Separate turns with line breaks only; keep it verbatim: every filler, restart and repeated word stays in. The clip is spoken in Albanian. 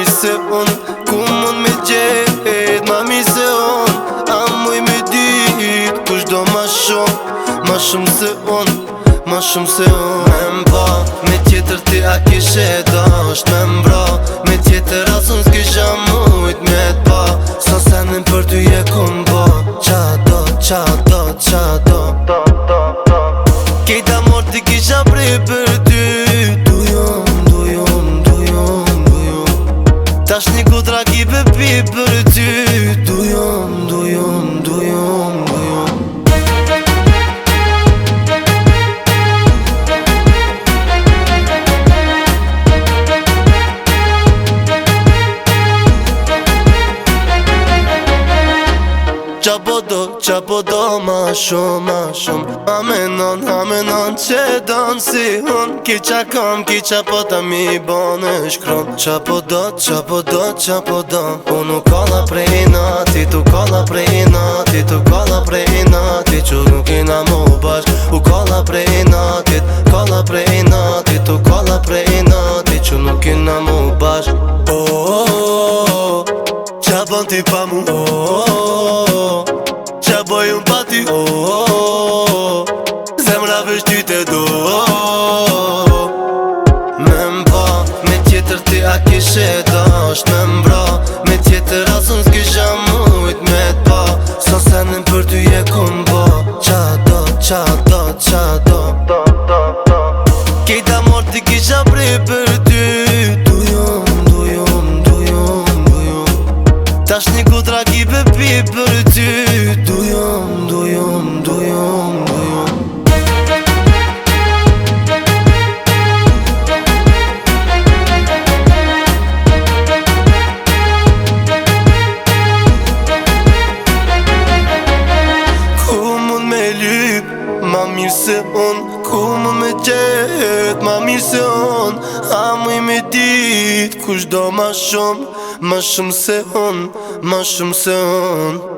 mirë se unë, ku mund me gjetë ma mirë se unë. A muj me dit kush do ma shumë, ma shumë se unë, ma shumë se unë. Me mba, me tjetër ti a kishe dasht me mbra, me tjetër asën s'kisha mujt me t'pa. Sa senin për ty je kum ba, qa do, qa do, qa do. Kejta mor ti kisha prej për ty, dujom, dujom, dujom, dujom. Tash një kutra ki bebi për ty, dujom, dujom, dujom, dujom. Qa po do, qa po do ma shumë, ma shumë. A menon, a menon që donë si unë. Ki qa kam, ki qa po ta mi bane shkron. Qa po do, qa po do, qa po do. Unë u kolla prej nati, tu kolla prej nati, tu kolla prej nati, që nuk ina mu bashk. U kolla prej natit, kolla prej nati, tu kolla prej nati, që nuk ina mu bashk. Oh, oh, oh, qa bon ti pa mu, oh, oh, oh, qa boj unë pa ty, oh, oh, oh, zemra vesh ty te do, oh, oh. Me mba, me tjetër ti a kishe dasht me mbra, me tjetër asën s'kisha mujt me t'pa. Sa senin për ty je kum ba, qa do, qa do, qa do. Kejta mor ti kisha prej për ty, dujom, dujom, dujom, dujom. Tash një kutra ki bebi për ty, dujom, dujom, dujom, dujom. Ku mund me lyp, ma mirë se unë, ku mund me gjet, ma mirë se unë. A muj me dit kush do ma shumë, ma shumë se unë, ma shumë se unë.